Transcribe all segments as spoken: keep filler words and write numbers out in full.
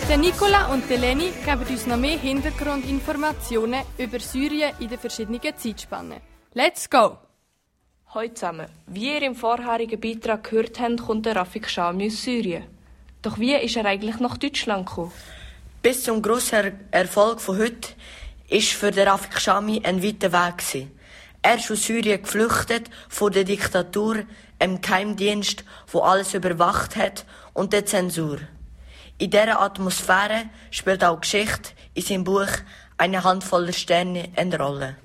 Der Nicola und die Leni geben uns noch mehr Hintergrundinformationen über Syrien in den verschiedenen Zeitspannen. Let's go! Hallo zusammen. Wie ihr im vorherigen Beitrag gehört habt, kommt der Rafik Shami aus Syrien. Doch wie ist er eigentlich nach Deutschland gekommen? Bis zum grossen Erfolg von heute war für den Rafik Shami ein weiter Weg. Er ist aus Syrien geflüchtet vor der Diktatur, einem Geheimdienst, wo alles überwacht hat, und der Zensur. In dieser Atmosphäre spielt auch Geschichte in seinem Buch «Eine Handvoll Sterne» eine Rolle.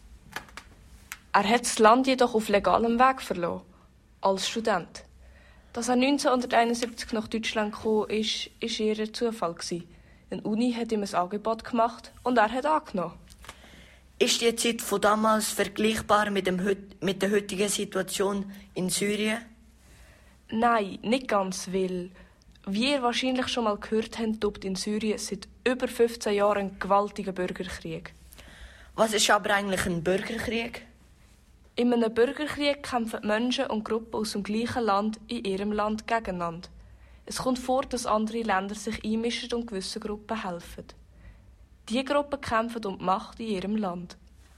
Er hat das Land jedoch auf legalem Weg verloren, als Student. Dass er neunzehnhunderteinundsiebzig nach Deutschland gekommen ist, war eher ein Zufall. Eine Uni hat ihm ein Angebot gemacht und er hat angenommen. Ist die Zeit von damals vergleichbar mit, dem, mit der heutigen Situation in Syrien? Nein, nicht ganz, weil, wie ihr wahrscheinlich schon mal gehört habt, tobt in Syrien seit über fünfzehn Jahren ein gewaltiger Bürgerkrieg. Was ist aber eigentlich ein Bürgerkrieg? In einem Bürgerkrieg kämpfen Menschen und Gruppen aus dem gleichen Land in ihrem Land gegeneinander. Es kommt vor, dass andere Länder sich einmischen und gewissen Gruppen helfen. Diese Gruppen kämpfen um die Macht in ihrem Land.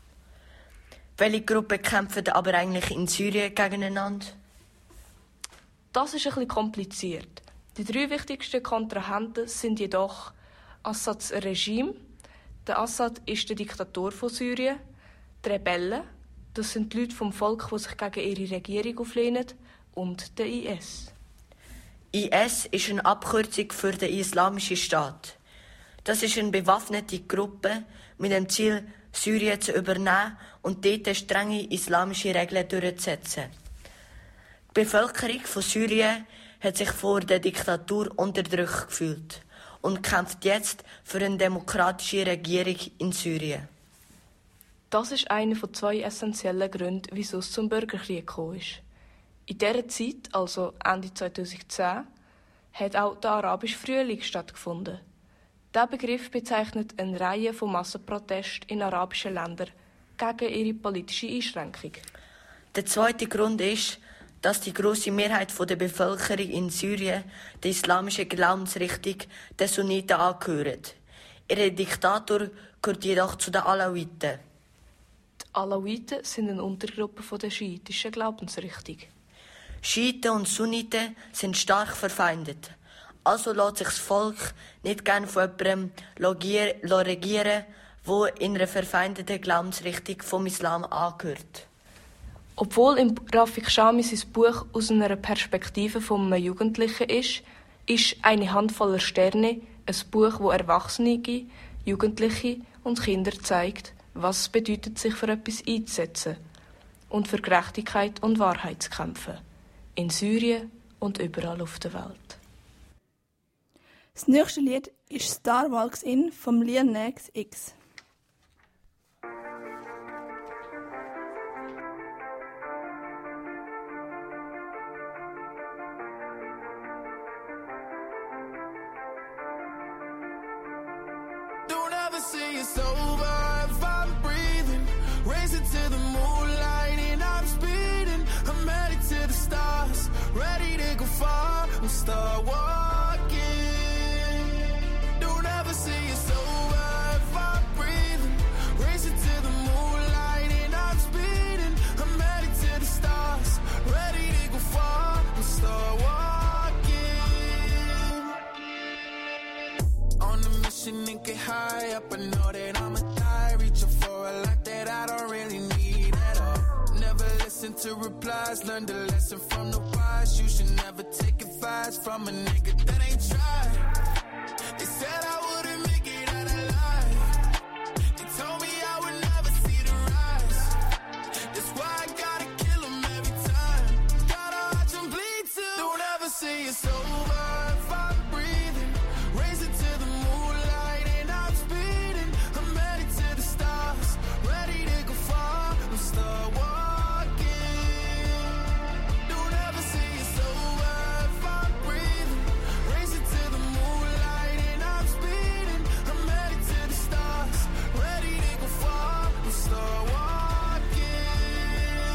Welche Gruppen kämpfen aber eigentlich in Syrien gegeneinander? Das ist ein bisschen kompliziert. Die drei wichtigsten Kontrahenten sind jedoch Assads Regime, der Assad ist der Diktator von Syrien, die Rebellen, das sind die Leute vom Volk, die sich gegen ihre Regierung auflehnen, und der I S. I S ist eine Abkürzung für den Islamischen Staat. Das ist eine bewaffnete Gruppe mit dem Ziel, Syrien zu übernehmen und dort strenge islamische Regeln durchzusetzen. Die Bevölkerung von Syrien hat sich vor der Diktatur unterdrückt gefühlt und kämpft jetzt für eine demokratische Regierung in Syrien. Das ist einer von zwei essentiellen Gründen, wieso es zum Bürgerkrieg gekommen ist. In dieser Zeit, also Ende zweitausendzehn, hat auch der arabische Frühling stattgefunden. Dieser Begriff bezeichnet eine Reihe von Massenprotesten in arabischen Ländern gegen ihre politische Einschränkung. Der zweite Grund ist, dass die grosse Mehrheit der Bevölkerung in Syrien der islamischen Glaubensrichtung der Sunniten angehört. Ihr Diktator gehört jedoch zu den Alawiten. Die Alawiten sind eine Untergruppe der schiitischen Glaubensrichtung. Schiiten und Sunniten sind stark verfeindet. Also lässt sich das Volk nicht gerne von jemandem regieren, der in einer verfeindeten Glaubensrichtung vom Islam angehört. Obwohl im Rafik Shami sein Buch aus einer Perspektive von einem Jugendlichen ist, ist «Eine Handvoll Sterne» ein Buch, das Erwachsene, Jugendliche und Kinder zeigt, was es bedeutet, sich für etwas einzusetzen und für Gerechtigkeit und Wahrheit zu kämpfen. In Syrien und überall auf der Welt. Das nächste Lied ist «Star Walks In» von Lil Nas X. Don't ever say it's over if I'm breathing. Racing to the moonlight and I'm speeding. I'm headed to the stars, ready to go far. I'm star walking. Don't ever say it's over if I'm breathing. Racing to the moonlight and I'm speeding. I'm headed to the stars, ready to go far. I'm star walking. On a mission and get high up, I know that I'ma die. Reaching for a lot that I don't really need at all. Never listen to replies, learn the lesson from the wise. You should never take advice from a nigga that ain't tried. They said I wouldn't make it out alive. They told me I would never see the rise. That's why I gotta kill them every time. Gotta watch them bleed too. Don't ever say it's over if I'm breathing. Racing to the moonlight and I'm speeding. I'm headed to the stars, ready to go far. I'm star walking. Don't ever say it's over if I'm breathing. Racing to the moonlight and I'm speeding. I'm headed to the stars, ready to go far. I'm star walking.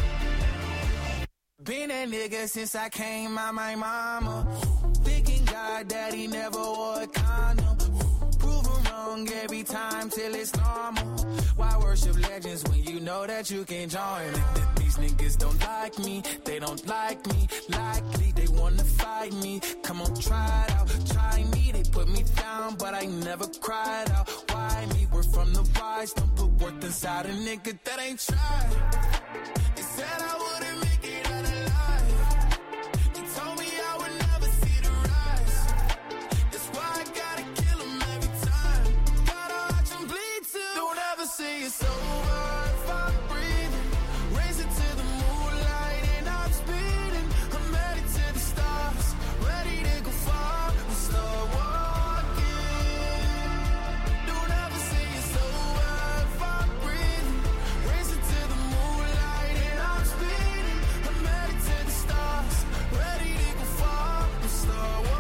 Been that nigga since I came out my mama. Thinking God like daddy never wore a condom. Prove him wrong every time till it's normal. Why worship legends when you know that you can join? These niggas don't like me, they don't like me. Likely they wanna fight me. Come on, try it out, try me. They put me down, but I never cried out. Why me? We're from the wise, don't put worth inside a nigga that ain't tried. They said I wouldn't make it out alive. They told me I would never see the rise. That's why I gotta kill them every time. Gotta watch them bleed too. Don't ever say it's over if I'm breathing. Race it to the moonlight and I'm speeding. I'm headed to the stars, ready to go far and start walking. Don't ever say it's over if I'm breathing. Race it to the moonlight and I'm speeding. I'm headed to the stars, ready to go far and start walking.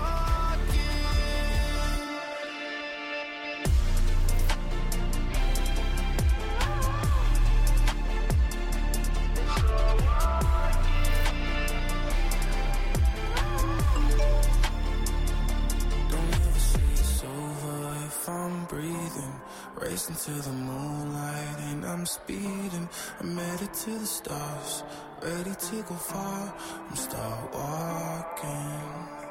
Don't ever say it's over if I'm breathing. Racing to the moonlight and I'm speeding. I'm headed to the stars, ready to go far. I'm start walking.